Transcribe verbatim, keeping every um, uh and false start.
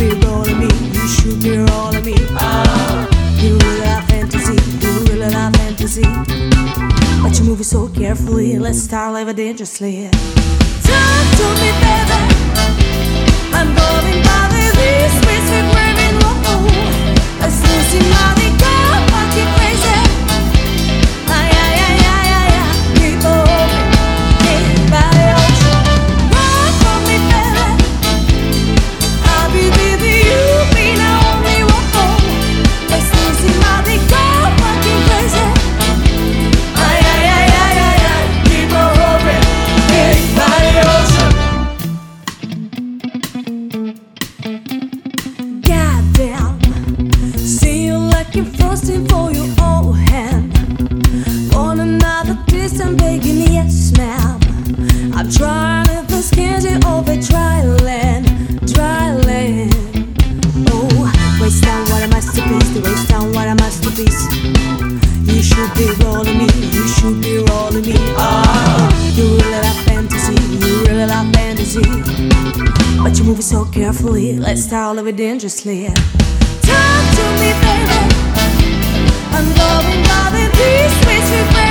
be rolling me, you should be rolling me. Oh, you really like fantasy, you really like fantasy. But you move it so carefully, let's start living dangerously. Talk to me, baby. I'm going by these streets with women. Whoa, let's lose in my go, fucking crazy. Ay, ay, ay, ay, ay, ay. People hoping by the ocean. Run for me, baby. I'll be with you, be now only. Whoa, let's lose in my go, fucking crazy. Ay, ay, ay, ay, ay, ay. People hoping by the ocean. Goddamn, see you looking frosting for your old hand. Want another kiss and begging, yes, ma'am. I'm trying to this candy over dry land, dry land. Oh, waste down what a masterpiece, the waste down what a masterpiece. You should be rolling me, you should be rolling me. Oh, you really like fantasy, you really like fantasy. But you move it so carefully, let's start living dangerously. Talk to me, baby. I'm going by the these streets with